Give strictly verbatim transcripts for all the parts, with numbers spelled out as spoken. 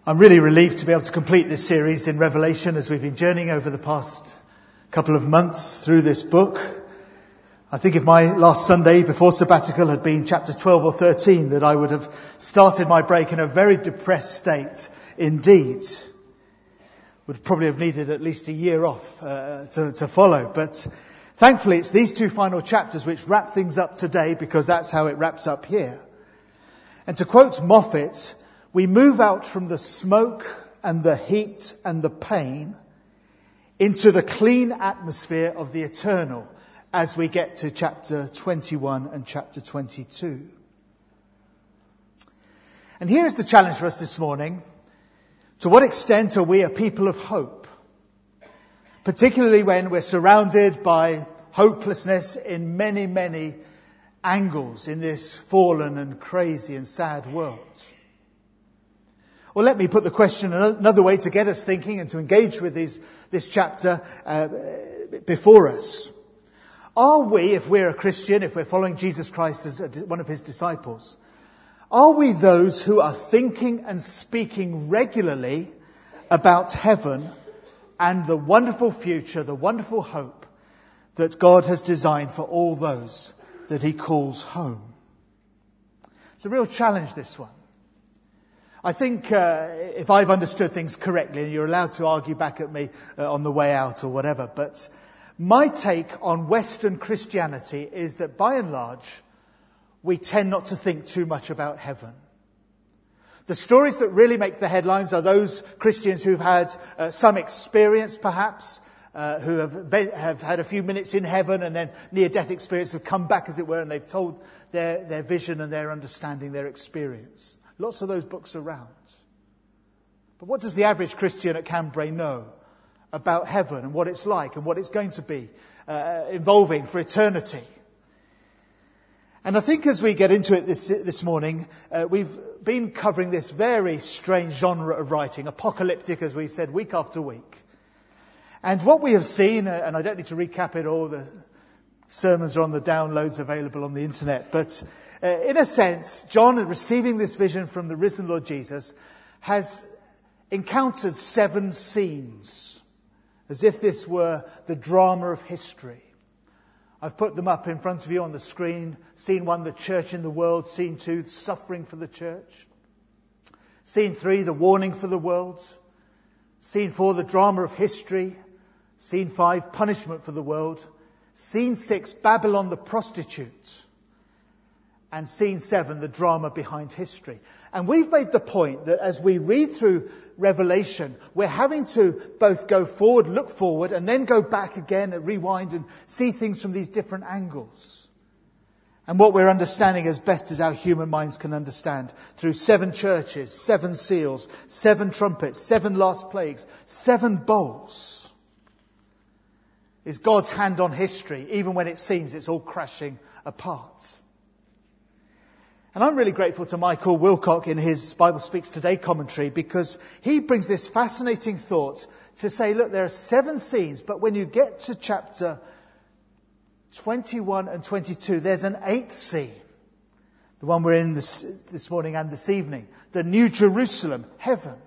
I'm really relieved to be able to complete this series in Revelation as we've been journeying over the past couple of months through this book. I think if my last Sunday before sabbatical had been chapter twelve or thirteen, that I would have started my break in a very depressed state indeed. Would probably have needed at least a year off uh, to, to follow. But thankfully it's these two final chapters which wrap things up today, because that's how it wraps up here. And to quote Moffat, we move out from the smoke and the heat and the pain into the clean atmosphere of the eternal as we get to chapter twenty-one and chapter twenty-two. And here is the challenge for us this morning. To what extent are we a people of hope? Particularly when we're surrounded by hopelessness in many, many angles in this fallen and crazy and sad world. Well, let me put the question another way to get us thinking and to engage with these, this chapter uh, before us. Are we, if we're a Christian, if we're following Jesus Christ as a, one of his disciples, are we those who are thinking and speaking regularly about heaven and the wonderful future, the wonderful hope that God has designed for all those that he calls home? It's a real challenge, this one. I think uh, if I've understood things correctly, and you're allowed to argue back at me uh, on the way out or whatever, but my take on Western Christianity is that by and large, we tend not to think too much about heaven. The stories that really make the headlines are those Christians who've had uh, some experience perhaps, uh, who have, have had a few minutes in heaven and then near-death experience, have come back as it were, and they've told their, their vision and their understanding, their experience. Lots of those books around. But what does the average Christian at Cambrai know about heaven and what it's like and what it's going to be uh, involving for eternity? And I think as we get into it this, this morning, uh, we've been covering this very strange genre of writing, apocalyptic, as we've said, week after week. And what we have seen, uh, and I don't need to recap it all, the sermons are on the downloads available on the internet, but uh, in a sense, John, receiving this vision from the risen Lord Jesus, has encountered seven scenes, as if this were the drama of history. I've put them up in front of you on the screen. Scene one, the church in the world. Scene two, suffering for the church. Scene three, the warning for the world. Scene four, the drama of history. Scene five, punishment for the world. Scene six, Babylon the prostitute. And scene seven, the drama behind history. And we've made the point that as we read through Revelation, we're having to both go forward, look forward, and then go back again and rewind and see things from these different angles. And what we're understanding as best as our human minds can understand through seven churches, seven seals, seven trumpets, seven last plagues, seven bowls, is God's hand on history, even when it seems it's all crashing apart. And I'm really grateful to Michael Wilcock in his Bible Speaks Today commentary, because he brings this fascinating thought to say, look, there are seven scenes, but when you get to chapter twenty-one and twenty-two, there's an eighth scene. The one we're in this, this morning and this evening. The New Jerusalem, heaven.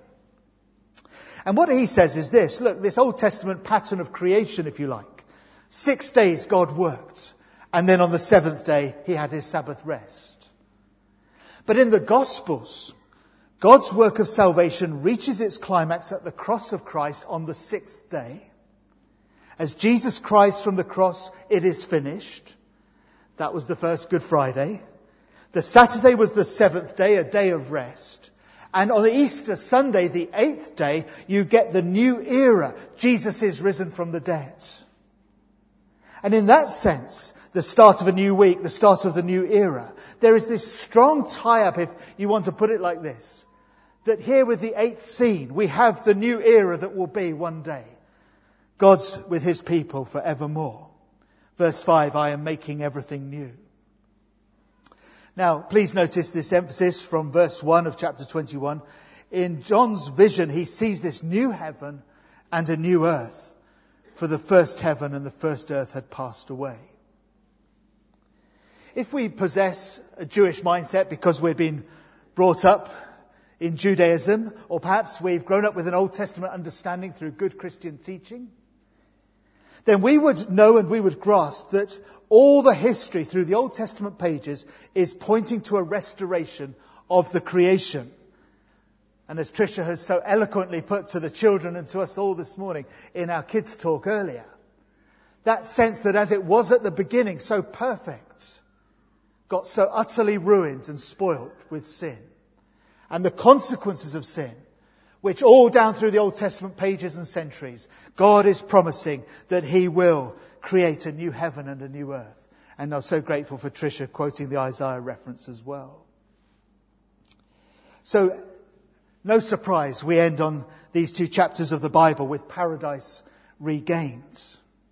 And what he says is this, look, this Old Testament pattern of creation, if you like. Six days God worked, and then on the seventh day he had his Sabbath rest. But in the Gospels, God's work of salvation reaches its climax at the cross of Christ on the sixth day. As Jesus cries from the cross, "It is finished." That was the first Good Friday. The Saturday was the seventh day, a day of rest. And on the Easter Sunday, the eighth day, you get the new era. Jesus is risen from the dead. And in that sense, the start of a new week, the start of the new era, there is this strong tie-up, if you want to put it like this, that here with the eighth scene, we have the new era that will be one day. God's with his people forevermore. Verse five, I am making everything new. Now, please notice this emphasis from verse one of chapter twenty-one. In John's vision, he sees this new heaven and a new earth, for the first heaven and the first earth had passed away. If we possess a Jewish mindset because we've been brought up in Judaism, or perhaps we've grown up with an Old Testament understanding through good Christian teaching, then we would know and we would grasp that all the history through the Old Testament pages is pointing to a restoration of the creation. And as Tricia has so eloquently put to the children and to us all this morning in our kids' talk earlier, that sense that as it was at the beginning, so perfect, got so utterly ruined and spoilt with sin. And the consequences of sin, which all down through the Old Testament pages and centuries, God is promising that He will create a new heaven and a new earth. And I'm so grateful for Tricia quoting the Isaiah reference as well. So, no surprise, we end on these two chapters of the Bible with paradise regained.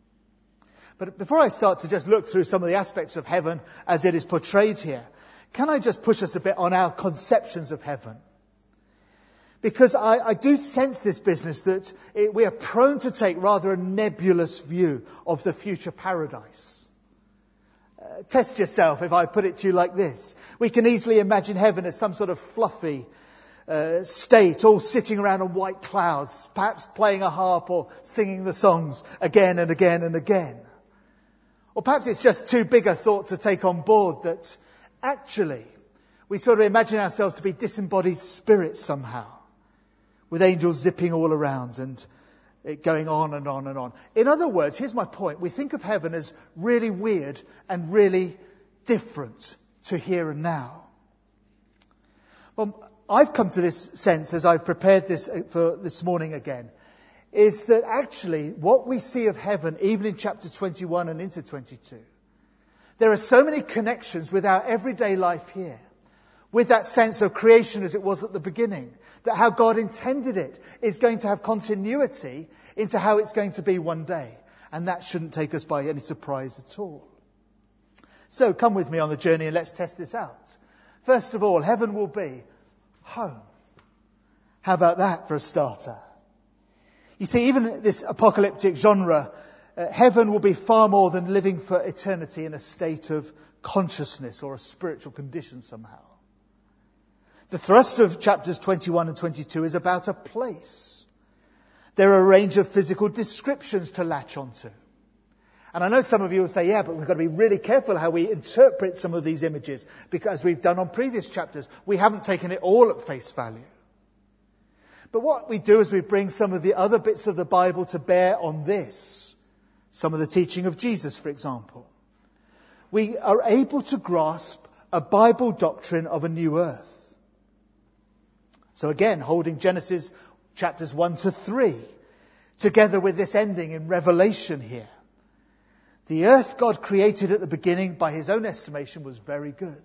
But before I start to just look through some of the aspects of heaven as it is portrayed here, can I just push us a bit on our conceptions of heaven? Because I, I do sense this business that it, we are prone to take rather a nebulous view of the future paradise. Uh, test yourself if I put it to you like this. We can easily imagine heaven as some sort of fluffy uh, state, all sitting around on white clouds, perhaps playing a harp or singing the songs again and again and again. Or perhaps it's just too big a thought to take on board that actually we sort of imagine ourselves to be disembodied spirits somehow, with angels zipping all around and it going on and on and on. In other words, here's my point. We think of heaven as really weird and really different to here and now. Well, I've come to this sense as I've prepared this for this morning again, is that actually what we see of heaven, even in chapter twenty-one and into twenty-two, there are so many connections with our everyday life here, with that sense of creation as it was at the beginning, that how God intended it is going to have continuity into how it's going to be one day. And that shouldn't take us by any surprise at all. So come with me on the journey and let's test this out. First of all, heaven will be home. How about that for a starter? You see, even in this apocalyptic genre, uh, heaven will be far more than living for eternity in a state of consciousness or a spiritual condition somehow. The thrust of chapters twenty-one and twenty-two is about a place. There are a range of physical descriptions to latch onto. And I know some of you will say, yeah, but we've got to be really careful how we interpret some of these images, because we've done on previous chapters, we haven't taken it all at face value. But what we do is we bring some of the other bits of the Bible to bear on this. Some of the teaching of Jesus, for example. We are able to grasp a Bible doctrine of a new earth. So again, holding Genesis chapters one to three, together with this ending in Revelation here. The earth God created at the beginning, by His own estimation, was very good.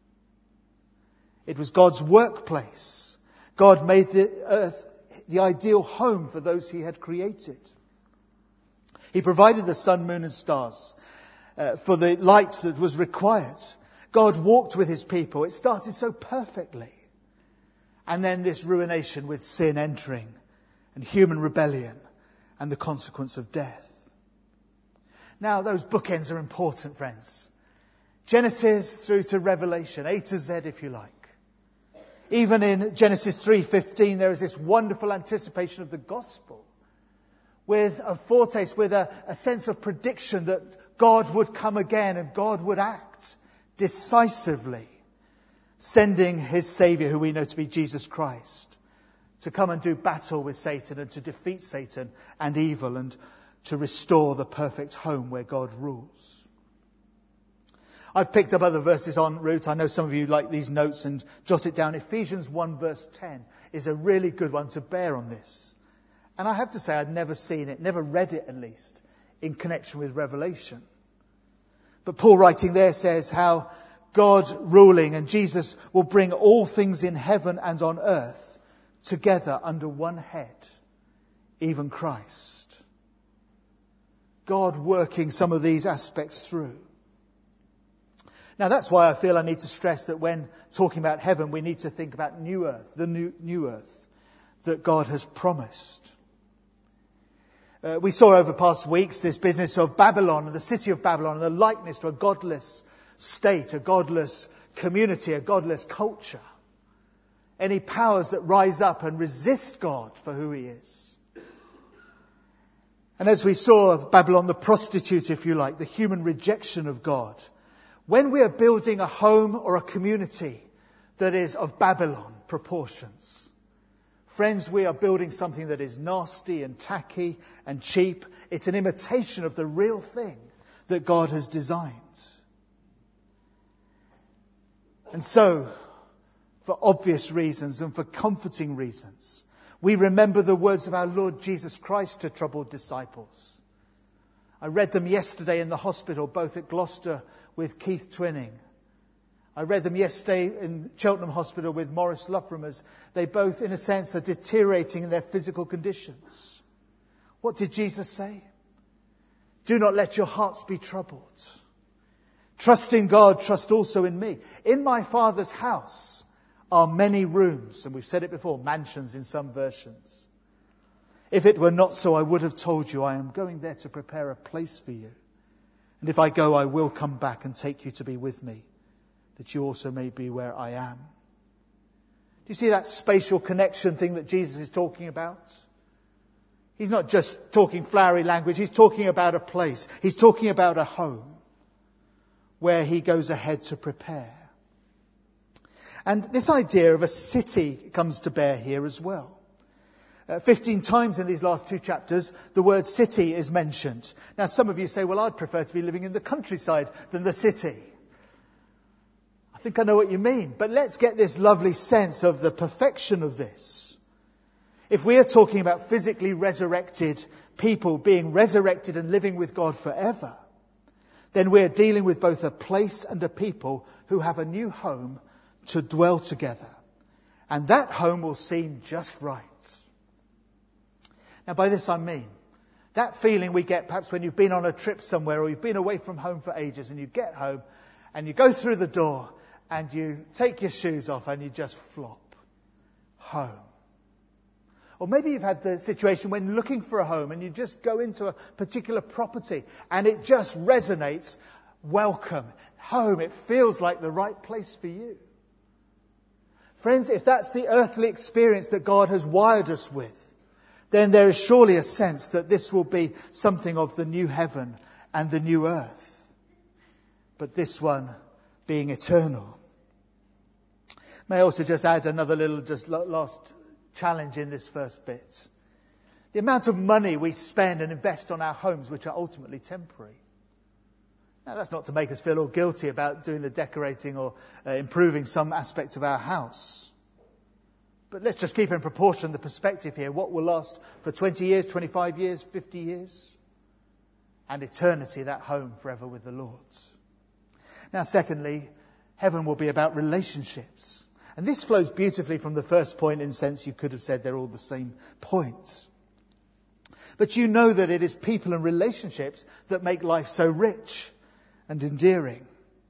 It was God's workplace. God made the earth the ideal home for those He had created. He provided the sun, moon and stars uh, for the light that was required. God walked with His people. It started so perfectly. And then this ruination with sin entering and human rebellion and the consequence of death. Now, those bookends are important, friends. Genesis through to Revelation, A to Z if you like. Even in Genesis three fifteen, there is this wonderful anticipation of the gospel, with a foretaste, with a, a sense of prediction that God would come again and God would act decisively, sending His Saviour, who we know to be Jesus Christ, to come and do battle with Satan and to defeat Satan and evil and to restore the perfect home where God rules. I've picked up other verses en route. I know some of you like these notes and jot it down. Ephesians one verse ten is a really good one to bear on this. And I have to say I'd never seen it, never read it at least, in connection with Revelation. But Paul writing there says how God ruling and Jesus will bring all things in heaven and on earth together under one head, even Christ. God working some of these aspects through. Now that's why I feel I need to stress that when talking about heaven, we need to think about new earth, the new, new earth that God has promised. Uh, we saw over past weeks this business of Babylon and the city of Babylon and the likeness to a godless state, a godless community, a godless culture. any powers that rise up and resist God for who he is. And as we saw Babylon, the prostitute, if you like, the human rejection of God, when we are building a home or a community that is of Babylon proportions, friends, we are building something that is nasty and tacky and cheap. It's an imitation of the real thing that God has designed. And so, for obvious reasons and for comforting reasons, we remember the words of our Lord Jesus Christ to troubled disciples. I read them yesterday in the hospital, both at Gloucester with Keith Twinning. I read them yesterday in Cheltenham Hospital with Maurice Luffram, as they both, in a sense, are deteriorating in their physical conditions. What did Jesus say? Do not let your hearts be troubled. Trust in God, trust also in me. In my Father's house are many rooms, and we've said it before, mansions in some versions. If it were not so, I would have told you, I am going there to prepare a place for you. And if I go, I will come back and take you to be with me, that you also may be where I am. Do you see that spatial connection thing that Jesus is talking about? He's not just talking flowery language, he's talking about a place. He's talking about a home where he goes ahead to prepare. And this idea of a city comes to bear here as well. Uh, Fifteen times in these last two chapters, the word city is mentioned. Now, some of you say, well, I'd prefer to be living in the countryside than the city. I think I know what you mean. But let's get this lovely sense of the perfection of this. If we are talking about physically resurrected people being resurrected and living with God forever, then we're dealing with both a place and a people who have a new home to dwell together. And that home will seem just right. Now, by this I mean that feeling we get perhaps when you've been on a trip somewhere or you've been away from home for ages and you get home and you go through the door and you take your shoes off and you just flop home. Or maybe you've had the situation when looking for a home and you just go into a particular property and it just resonates. Welcome, home. It feels like the right place for you. Friends, if that's the earthly experience that God has wired us with, then there is surely a sense that this will be something of the new heaven and the new earth. But this one being eternal. May I also just add another little just last challenge in this first bit. The amount of money we spend and invest on our homes, which are ultimately temporary. Now, that's not to make us feel all guilty about doing the decorating or uh, improving some aspect of our house. But let's just keep in proportion the perspective here. What will last for twenty years, twenty-five years, fifty years? And eternity, that home forever with the Lord. Now, secondly, heaven will be about relationships. And this flows beautifully from the first point. In a sense, you could have said they're all the same point. But you know that it is people and relationships that make life so rich and endearing.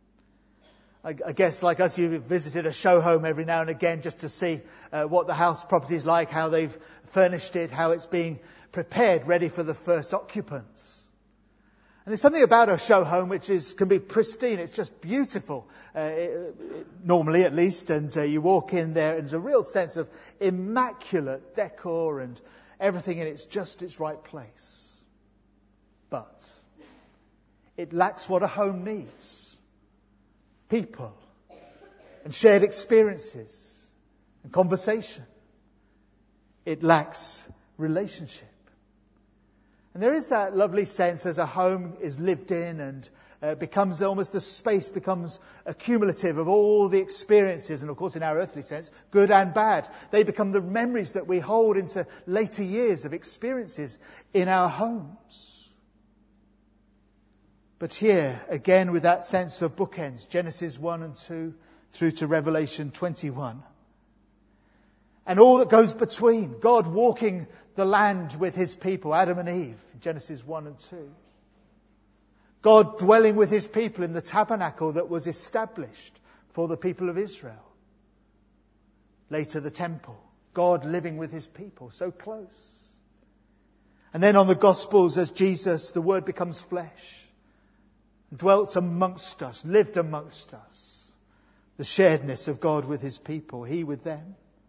I, I guess, like us, you've visited a show home every now and again just to see uh, what the house property is like, how they've furnished it, how it's being prepared, ready for the first occupants. And there's something about a show home which is can be pristine. It's just beautiful, uh, it, it, normally at least. And uh, you walk in there and there's a real sense of immaculate decor and everything in it's just its right place. But it lacks what a home needs. People and shared experiences and conversation. It lacks relationship. And there is that lovely sense as a home is lived in and uh, becomes almost the space becomes accumulative of all the experiences. And of course, in our earthly sense, good and bad. They become the memories that we hold into later years of experiences in our homes. But here, again, with that sense of bookends, Genesis one and two through to Revelation twenty-one. And all that goes between, God walking the land with his people, Adam and Eve, Genesis one and two. God dwelling with his people in the tabernacle that was established for the people of Israel. Later the temple, God living with his people, so close. And then on the Gospels, as Jesus, the Word becomes flesh, dwelt amongst us, lived amongst us. The sharedness of God with his people, he with them.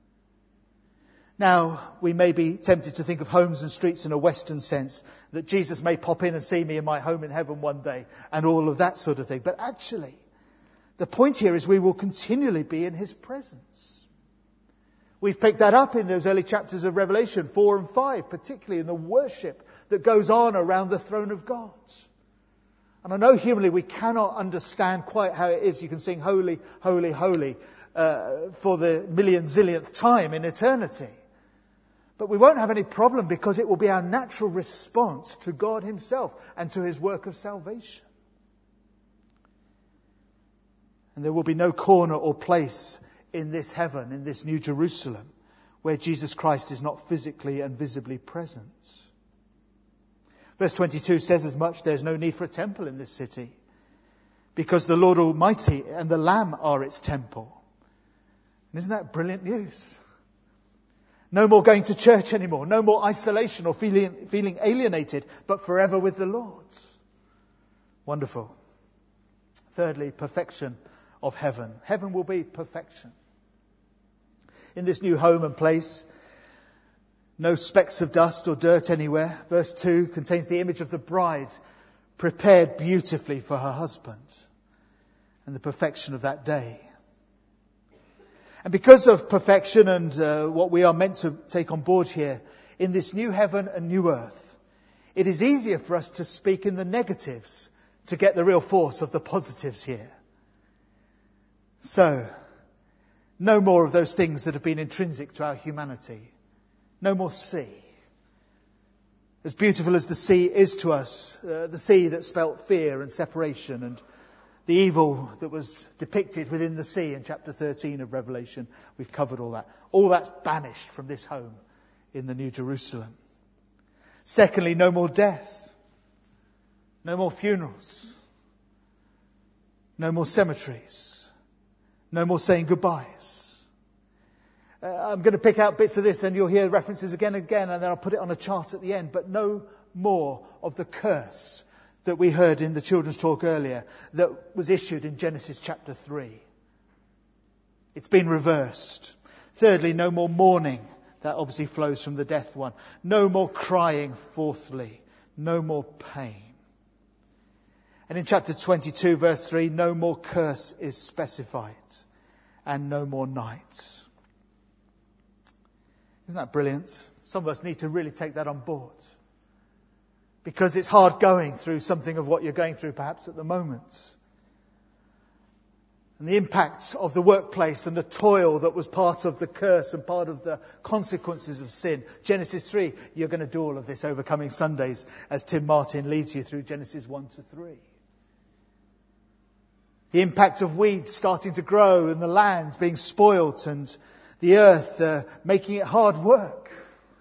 Now, we may be tempted to think of homes and streets in a Western sense, that Jesus may pop in and see me in my home in heaven one day, and all of that sort of thing. But actually, the point here is we will continually be in his presence. We've picked that up in those early chapters of Revelation four and five, particularly in the worship that goes on around the throne of God. And I know humanly we cannot understand quite how it is you can sing holy, holy, holy uh, for the million zillionth time in eternity. But we won't have any problem because it will be our natural response to God himself and to his work of salvation. And there will be no corner or place in this heaven, in this New Jerusalem, where Jesus Christ is not physically and visibly present. Verse twenty-two says as much. There's no need for a temple in this city, because the Lord Almighty and the Lamb are its temple. And isn't that brilliant news? No more going to church anymore. No more isolation or feeling, feeling alienated, but forever with the Lord. Wonderful. Thirdly, perfection of heaven. Heaven will be perfection. In this new home and place, no specks of dust or dirt anywhere. Verse two contains the image of the bride prepared beautifully for her husband, and the perfection of that day. And because of perfection and uh, what we are meant to take on board here, in this new heaven and new earth, it is easier for us to speak in the negatives to get the real force of the positives here. So, no more of those things that have been intrinsic to our humanity. No more sea. As beautiful as the sea is to us, uh, the sea that spelt fear and separation and the evil that was depicted within the sea in chapter thirteen of Revelation, we've covered all that. All that's banished from this home in the New Jerusalem. Secondly, no more death. No more funerals. No more cemeteries. No more saying goodbyes. Uh, I'm going to pick out bits of this and you'll hear references again and again, and then I'll put it on a chart at the end. But no more of the curse that we heard in the children's talk earlier that was issued in Genesis chapter three. It's been reversed. Thirdly, no more mourning. That obviously flows from the death one. No more crying. Fourthly, no more pain. And in chapter twenty-two, verse three, no more curse is specified, and no more night. Isn't that brilliant? Some of us need to really take that on board, because it's hard going through something of what you're going through perhaps at the moment. And the impact of the workplace and the toil that was part of the curse and part of the consequences of sin. Genesis three, you're going to do all of this over coming Sundays as Tim Martin leads you through Genesis one to three. The impact of weeds starting to grow and the land being spoilt and the earth uh, making it hard work.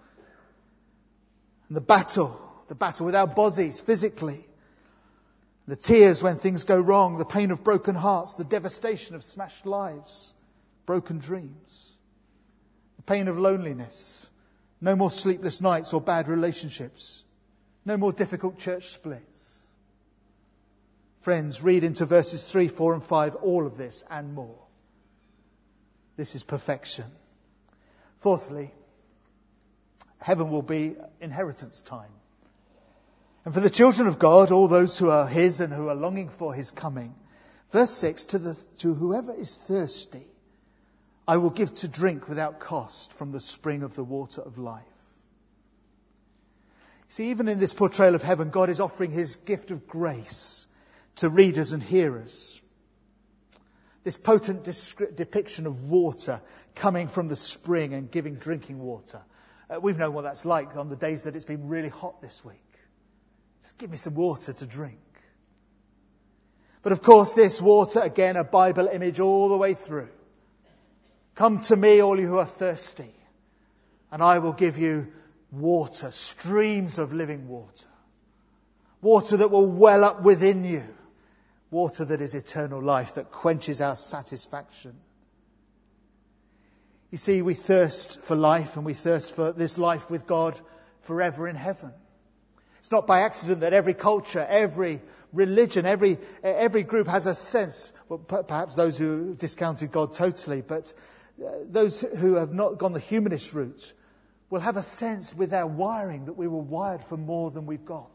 And the battle, the battle with our bodies physically. The tears when things go wrong, the pain of broken hearts, the devastation of smashed lives, broken dreams. The pain of loneliness. No more sleepless nights or bad relationships. No more difficult church splits. Friends, read into verses three, four and five, all of this and more. This is perfection. Fourthly, heaven will be inheritance time. And for the children of God, all those who are his and who are longing for his coming, verse six, to the to whoever is thirsty, I will give to drink without cost from the spring of the water of life. See, even in this portrayal of heaven, God is offering his gift of grace to readers and hearers. This potent descri- depiction of water coming from the spring and giving drinking water. Uh, we've known what that's like on the days that it's been really hot this week. Just give me some water to drink. But of course, this water, again, a Bible image all the way through. Come to me, all you who are thirsty, and I will give you water, streams of living water. Water that will well up within you. Water that is eternal life, that quenches our satisfaction. You see, we thirst for life, and we thirst for this life with God forever in heaven. It's not by accident that every culture, every religion, every every group has a sense, well, perhaps those who discounted God totally, but those who have not gone the humanist route we'll have a sense with our wiring that we were wired for more than we've got.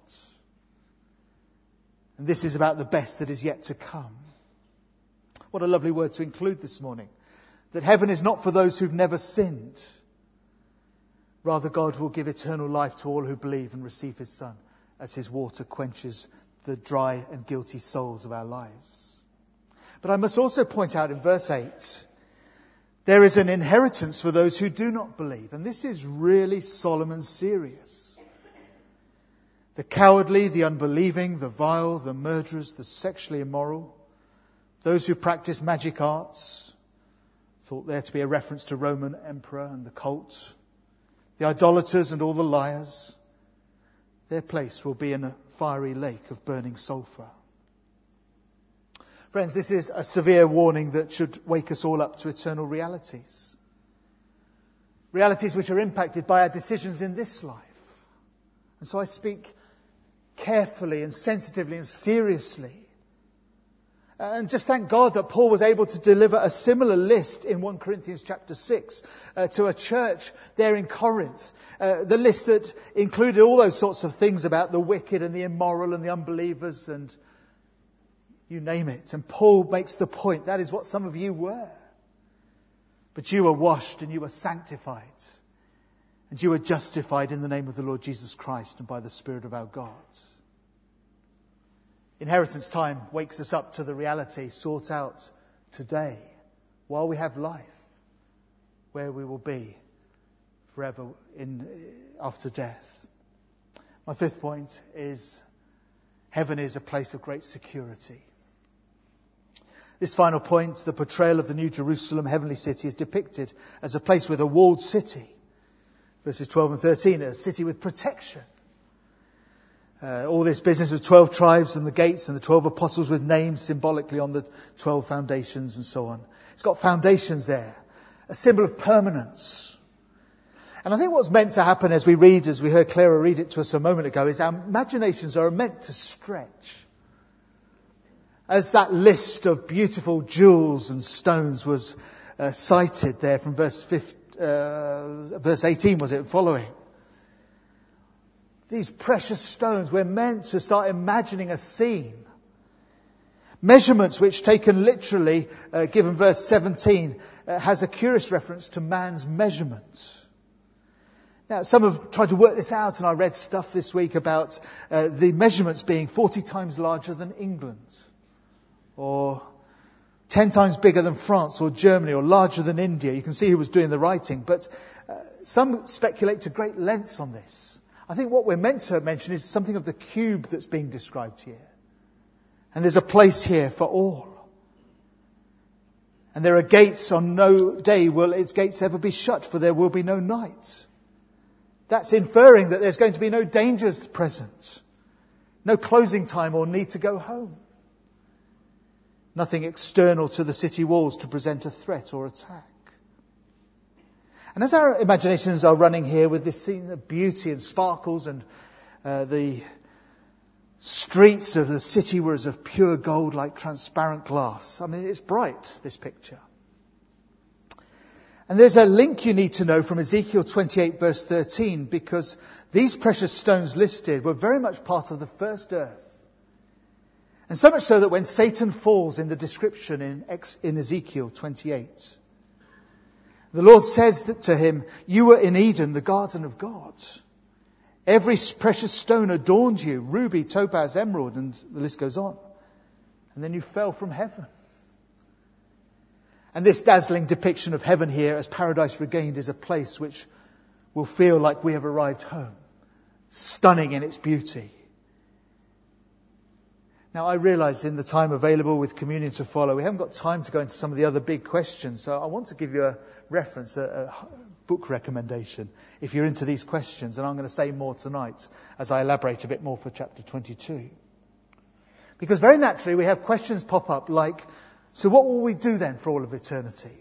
And this is about the best that is yet to come. What a lovely word to include this morning. That heaven is not for those who've never sinned. Rather, God will give eternal life to all who believe and receive his Son as his water quenches the dry and guilty souls of our lives. But I must also point out in verse eight, there is an inheritance for those who do not believe. And this is really solemn and serious. The cowardly, the unbelieving, the vile, the murderers, the sexually immoral, those who practice magic arts, thought there to be a reference to Roman emperor and the cult, the idolaters and all the liars, their place will be in a fiery lake of burning sulphur. Friends, this is a severe warning that should wake us all up to eternal realities. Realities which are impacted by our decisions in this life. And so I speak carefully and sensitively and seriously. And just thank God that Paul was able to deliver a similar list in First Corinthians chapter six uh, to a church there in Corinth. Uh, the list that included all those sorts of things about the wicked and the immoral and the unbelievers and you name it. And Paul makes the point, that is what some of you were. But you were washed and you were sanctified. And you were justified in the name of the Lord Jesus Christ and by the Spirit of our God. Inheritance time wakes us up to the reality sought out today, while we have life, where we will be forever in after death. My fifth point is heaven is a place of great security. This final point, the portrayal of the New Jerusalem, heavenly city, is depicted as a place with a walled city. Verses twelve and thirteen, a city with protection. Uh, all this business of twelve tribes and the gates and the twelve apostles with names symbolically on the twelve foundations and so on. It's got foundations there, a symbol of permanence. And I think what's meant to happen as we read, as we heard Clara read it to us a moment ago, is our imaginations are meant to stretch. As that list of beautiful jewels and stones was uh, cited there from verse fifteen, uh, verse eighteen, was it, following. These precious stones, we're meant to start imagining a scene. Measurements which, taken literally, uh, given verse seventeen, uh, has a curious reference to man's measurements. Now, some have tried to work this out, and I read stuff this week about uh, the measurements being forty times larger than England, or ten times bigger than France or Germany, or larger than India. You can see who was doing the writing, but uh, some speculate to great lengths on this. I think what we're meant to mention is something of the cube that's being described here. And there's a place here for all. And there are gates. On no day will its gates ever be shut, for there will be no night. That's inferring that there's going to be no dangers present. No closing time or need to go home. Nothing external to the city walls to present a threat or attack. And as our imaginations are running here with this scene of beauty and sparkles and uh, the streets of the city were as of pure gold like transparent glass. I mean, it's bright, this picture. And there's a link you need to know from Ezekiel twenty-eight verse thirteen, because these precious stones listed were very much part of the first earth. And so much so that when Satan falls in the description in, in Ezekiel twenty-eight, the Lord says that to him, you were in Eden, the garden of God. Every precious stone adorned you, ruby, topaz, emerald, and the list goes on. And then you fell from heaven. And this dazzling depiction of heaven here as paradise regained is a place which will feel like we have arrived home. Stunning in its beauty. Now, I realise in the time available with communion to follow, we haven't got time to go into some of the other big questions. So I want to give you a reference, a, a book recommendation, if you're into these questions. And I'm going to say more tonight as I elaborate a bit more for chapter twenty-two. Because very naturally we have questions pop up like, so what will we do then for all of eternity?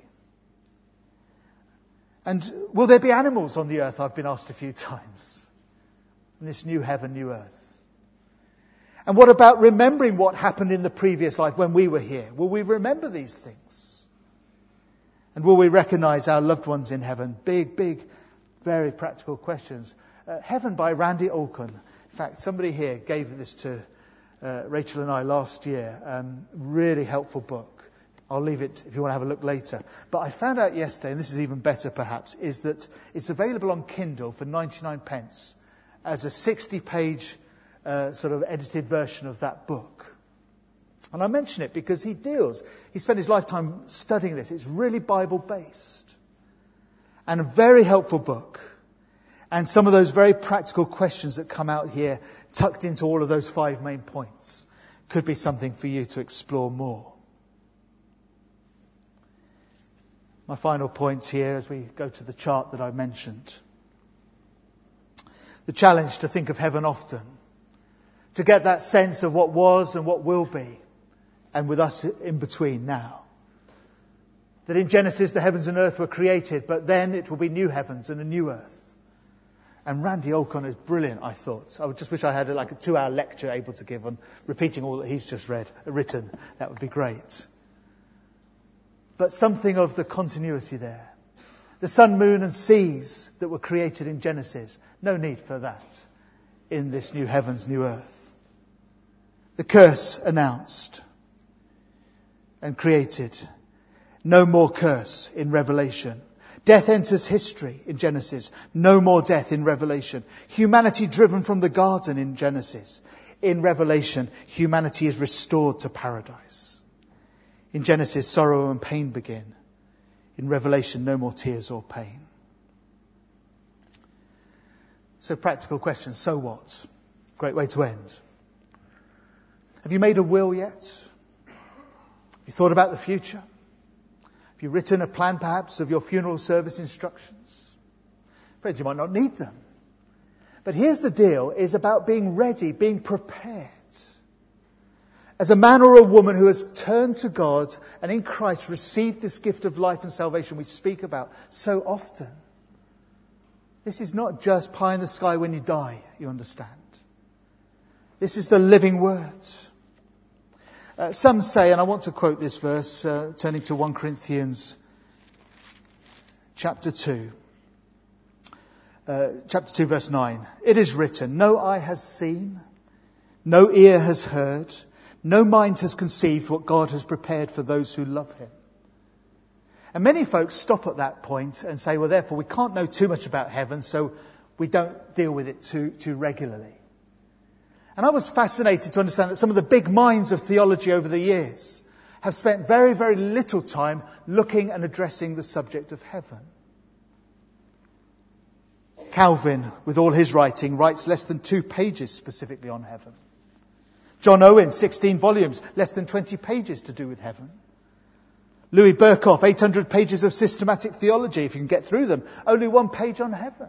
And will there be animals on the earth? I've been asked a few times. In this new heaven, new earth. And what about remembering what happened in the previous life when we were here? Will we remember these things? And will we recognize our loved ones in heaven? Big, big very practical questions. Uh, Heaven by Randy Alcorn. In fact, somebody here gave this to uh, Rachel and I last year. Um, really helpful book. I'll leave it if you want to have a look later. But I found out yesterday, and this is even better perhaps, is that it's available on Kindle for ninety-nine pence as a sixty-page uh, sort of edited version of that book. And I mention it because he deals, he spent his lifetime studying this. It's really Bible-based. And a very helpful book. And some of those very practical questions that come out here, tucked into all of those five main points, could be something for you to explore more. My final point here as we go to the chart that I mentioned. The challenge to think of heaven often. To get that sense of what was and what will be. And with us in between now. That in Genesis the heavens and earth were created, but then it will be new heavens and a new earth. And Randy Alcorn is brilliant, I thought. I would just wish I had like a two-hour lecture able to give on repeating all that he's just read, written. That would be great. But something of the continuity there. The sun, moon and seas that were created in Genesis. No need for that in this new heavens, new earth. The curse announced and created. No more curse in Revelation. Death enters history in Genesis. No more death in Revelation. Humanity driven from the garden in Genesis. In Revelation, humanity is restored to paradise. In Genesis, sorrow and pain begin. In Revelation, no more tears or pain. So practical questions. So what? Great way to end. Have you made a will yet? Have you thought about the future? Have you written a plan perhaps of your funeral service instructions? Friends, you might not need them. But here's the deal, is about being ready, being prepared. As a man or a woman who has turned to God and in Christ received this gift of life and salvation we speak about so often. This is not just pie in the sky when you die, you understand. This is the living word. Uh, some say, and I want to quote this verse, uh, turning to First Corinthians chapter two. Uh, chapter two, verse nine. It is written, no eye has seen, no ear has heard, no mind has conceived what God has prepared for those who love him. And many folks stop at that point and say, well, therefore we can't know too much about heaven, so we don't deal with it too, too regularly. And I was fascinated to understand that some of the big minds of theology over the years have spent very, very little time looking and addressing the subject of heaven. Calvin, with all his writing, writes less than two pages specifically on heaven. John Owen, sixteen volumes, less than twenty pages to do with heaven. Louis Berkhoff, eight hundred pages of systematic theology, if you can get through them, only one page on heaven.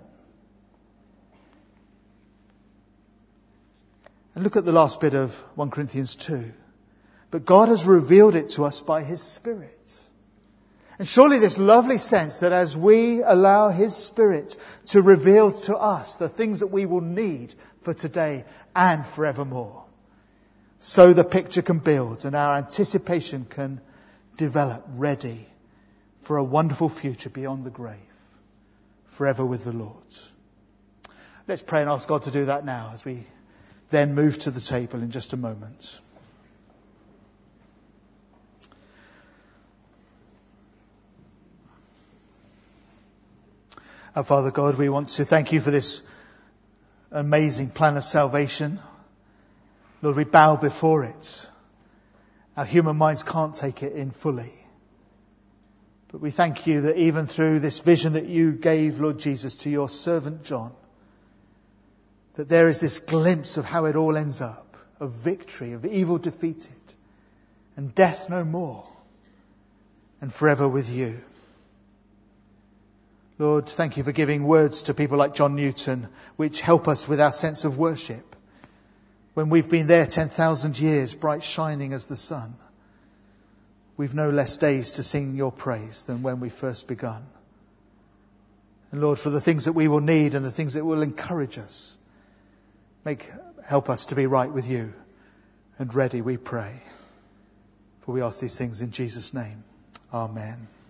And look at the last bit of First Corinthians two. But God has revealed it to us by his Spirit. And surely this lovely sense that as we allow his Spirit to reveal to us the things that we will need for today and forevermore. So the picture can build and our anticipation can develop ready for a wonderful future beyond the grave. Forever with the Lord. Let's pray and ask God to do that now as we then move to the table in just a moment. Our Father God, we want to thank you for this amazing plan of salvation. Lord, we bow before it. Our human minds can't take it in fully. But we thank you that even through this vision that you gave, Lord Jesus, to your servant John, that there is this glimpse of how it all ends up, of victory, of evil defeated, and death no more, and forever with you. Lord, thank you for giving words to people like John Newton, which help us with our sense of worship. When we've been there ten thousand years, bright shining as the sun, we've no less days to sing your praise than when we first begun. And Lord, for the things that we will need and the things that will encourage us, make help us to be right with you and ready, we pray. For we ask these things in Jesus' name. Amen.